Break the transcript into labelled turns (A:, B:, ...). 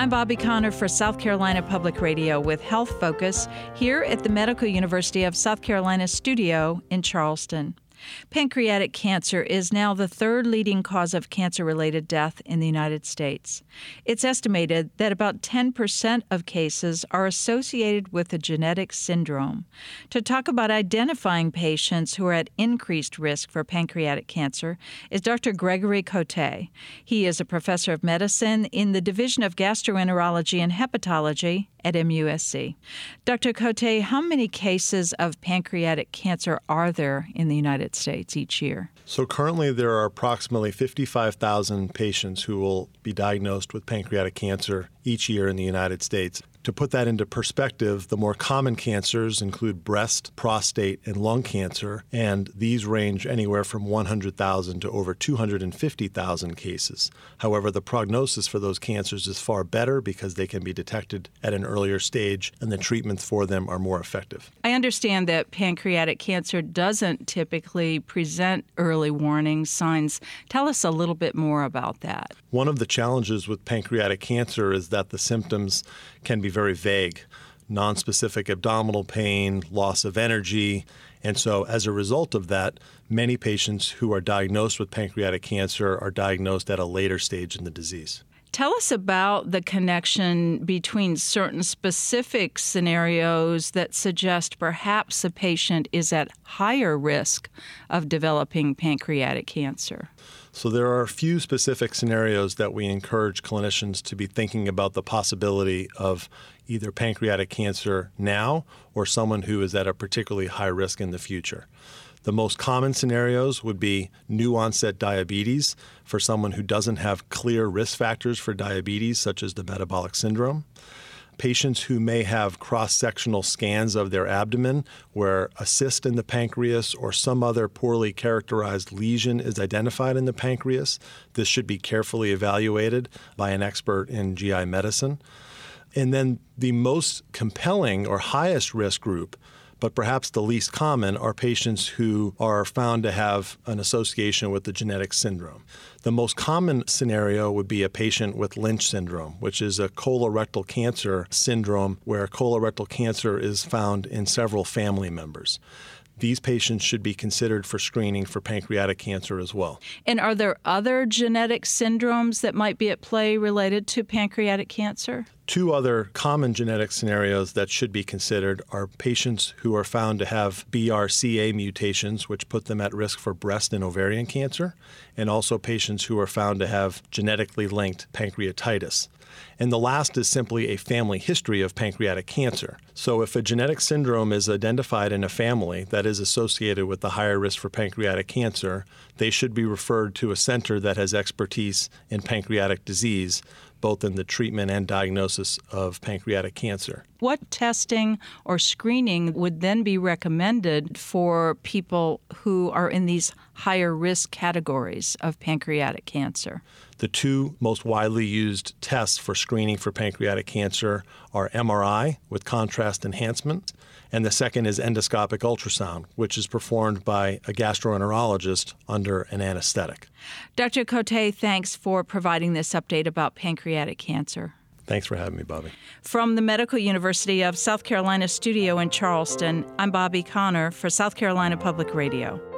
A: I'm Bobby Connor for South Carolina Public Radio with Health Focus here at the Medical University of South Carolina studio in Charleston. Pancreatic cancer is now the third leading cause of cancer-related death in the United States. It's estimated that about 10% of cases are associated with a genetic syndrome. To talk about identifying patients who are at increased risk for pancreatic cancer is Dr. Gregory Cote. He is a professor of medicine in the Division of Gastroenterology and Hepatology at MUSC. Dr. Cote, how many cases of pancreatic cancer are there in the United States each year?
B: So currently there are approximately 55,000 patients who will be diagnosed with pancreatic cancer each year in the United States. To put that into perspective, the more common cancers include breast, prostate, and lung cancer, and these range anywhere from 100,000 to over 250,000 cases. However, the prognosis for those cancers is far better because they can be detected at an earlier stage, and the treatments for them are more effective.
A: I understand that pancreatic cancer doesn't typically present early warning signs. Tell us a little bit more about that.
B: One of the challenges with pancreatic cancer is that the symptoms can be very vague, nonspecific abdominal pain, loss of energy. And so as a result of that, many patients who are diagnosed with pancreatic cancer are diagnosed at a later stage in the disease.
A: Tell us about the connection between certain specific scenarios that suggest perhaps a patient is at higher risk of developing pancreatic cancer.
B: So there are a few specific scenarios that we encourage clinicians to be thinking about the possibility of either pancreatic cancer now or someone who is at a particularly high risk in the future. The most common scenarios would be new onset diabetes for someone who doesn't have clear risk factors for diabetes, such as the metabolic syndrome. Patients who may have cross-sectional scans of their abdomen where a cyst in the pancreas or some other poorly characterized lesion is identified in the pancreas. This should be carefully evaluated by an expert in GI medicine. And then the most compelling or highest risk group, but perhaps the least common, are patients who are found to have an association with the genetic syndrome. The most common scenario would be a patient with Lynch syndrome, which is a colorectal cancer syndrome where colorectal cancer is found in several family members. These patients should be considered for screening for pancreatic cancer as well.
A: And are there other genetic syndromes that might be at play related to pancreatic cancer?
B: Two other common genetic scenarios that should be considered are patients who are found to have BRCA mutations, which put them at risk for breast and ovarian cancer, and also patients who are found to have genetically linked pancreatitis. And the last is simply a family history of pancreatic cancer. So if a genetic syndrome is identified in a family that is associated with the higher risk for pancreatic cancer, they should be referred to a center that has expertise in pancreatic disease, both in the treatment and diagnosis of pancreatic cancer.
A: What testing or screening would then be recommended for people who are in these higher risk categories of pancreatic cancer?
B: The two most widely used tests for screening for pancreatic cancer are MRI with contrast enhancement, and the second is endoscopic ultrasound, which is performed by a gastroenterologist under an anesthetic.
A: Dr. Cote, thanks for providing this update about pancreatic cancer.
B: Thanks for having me, Bobby.
A: From the Medical University of South Carolina studio in Charleston, I'm Bobby Connor for South Carolina Public Radio.